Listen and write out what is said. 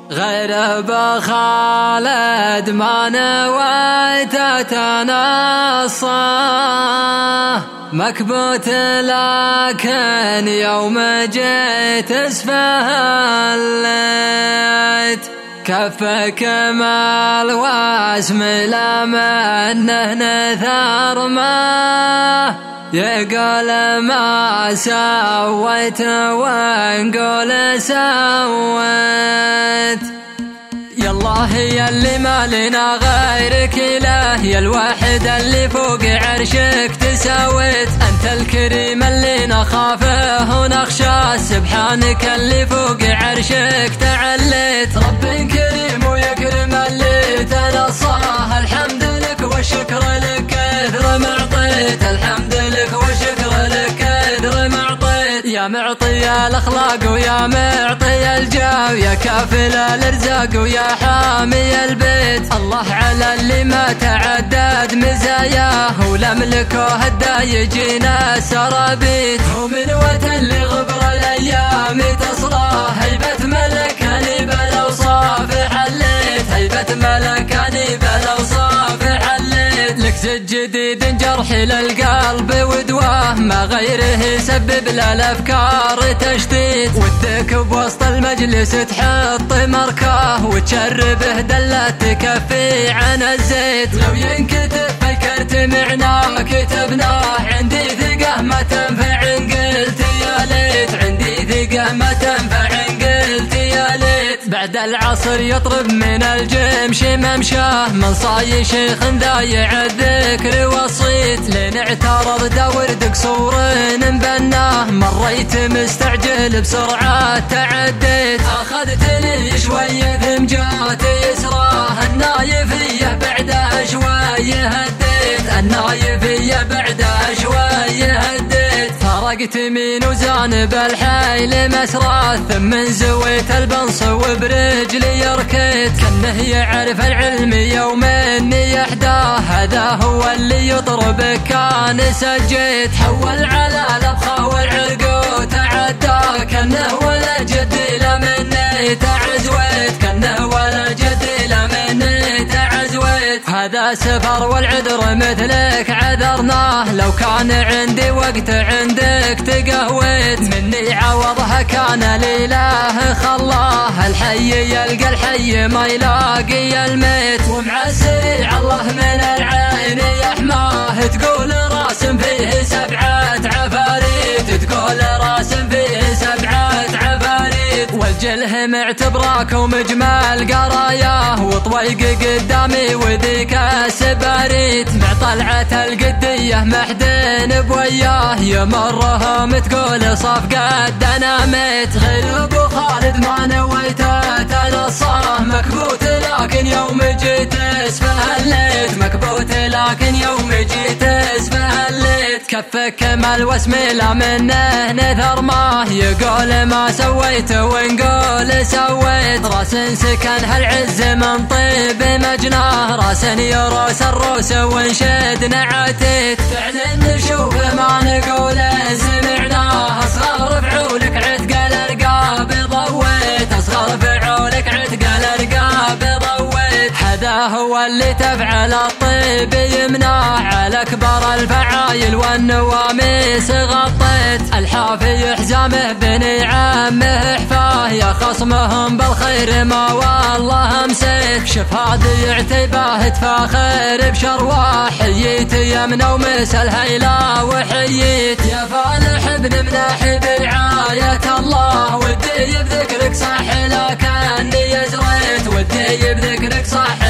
غير بخالد ما نويت أتنصى، مكبوت لكن يوم جيت اسفهلت، كفك مال واسم لمنه نثر ما يقول ما سويت ونقول سويت. يا الله يا اللي ما لنا غيرك له، يا الواحد اللي فوق عرشك تساويت، أنت الكريم اللي نخافه ونخشاه، سبحانك اللي فوق عرشك تعليت. رب كريم ويكرم اللي تنصاه، الحمد لك والشكر لك كثر ما اعطيت، الحمد لك والشكر لك كثر ما اعطيت. يا معطي الاخلاق ويا معطي الجاه، يا كافل الارزاق ويا حامي البيت، الله على اللي ما تعدد مزاياه، ولملكه هدا يجينا سرابيت. ومن وتن لغبر الايام تصلاه، هيبة ملكاني بالاوصاف حليت، هيبة ملكاني بالاوصاف حليت. لك زد جديد جرحي للقلب ودواه، ما غيره يسبب للافكار تشتيت، ودك بوسط المجلس تحط مركاه، وتشربه دلة تكفي عن الزيت. لو ينكتب فكرت معناه كتبناه، عندي ثقة ما تنفع إن قلت يا ليت، عندي ثقة ما تنفع إن قلت يا ليت. بعد العصر يطرب من الجمش ممشاه، من صاي شيخ ضايع الذكر والصيت، لين اعترض دور دقصور بناه، مريت مستعجل بسرعة تعديت، أخذتني شوية ثم جات يسراه، النايفية بعدها شوية هديت، النايفية بعدها شوية هديت. فرقت يمين وجانب الحيل مسراه، ثم زويت البنص وبرجلي ركيت، كنه يعرف العلم يوم اني يحداه، هذا هو اللي يطربك كان سجيت. حول على الابخه والعرق وتعداه، كنه ولا جدي لمني تعزويت، كنه ولا جدي لمني تعزويت. هذا سفر والعذر مثلك عذرناه، لو كان عندي وقت عندك تقهويت، مني عوضها كان لله خلاه، الحي يلقى الحي ما يلاقي الميت. ومع السريع الله من العين يحماه، تقول راسم فيه سبعة عفاريت، تقول راسم فيه سبعة عفاريت. والجله معتبراك ومجمل قراياه، وطويق قدامي وذيك السباريت، مع طلعة القدية محدين بوياه، يمرهم تقول صفقة دناميت. غير ابو خالد ما نويته تنصاه، مكبوت لكن يوم جيت اسفهليت، مكبوت لكن يوم جيت اسفهليت. كفك كمال واسمي لا منه نثر ما يقول ما سويت ونقول سويت، راس سكن هالعز من طيب مجناه، راس يروس الروس ونشد نعتيت. فعلا نشوفه ما نقوله سمعناه، اصغر فعولك عتق الارقاب ضويت، اصغر فعولك عتق الارقاب ضويت. هذا هو اللي تفعل الطيب يمناه، على اكبر الفعايل والنواميس غطيت، الحافي حزامه بني عمه حفاه، يا خصمهم بالخير ما والله امسيت. شوف هذه اعتباه تفاخر بشرواه، حييت يمنى ومس الهيلا وحييت. يا فالح ابن مناحي برعاية الله، ودي بذكرك صح لكني يزريت، ودي بذكرك صح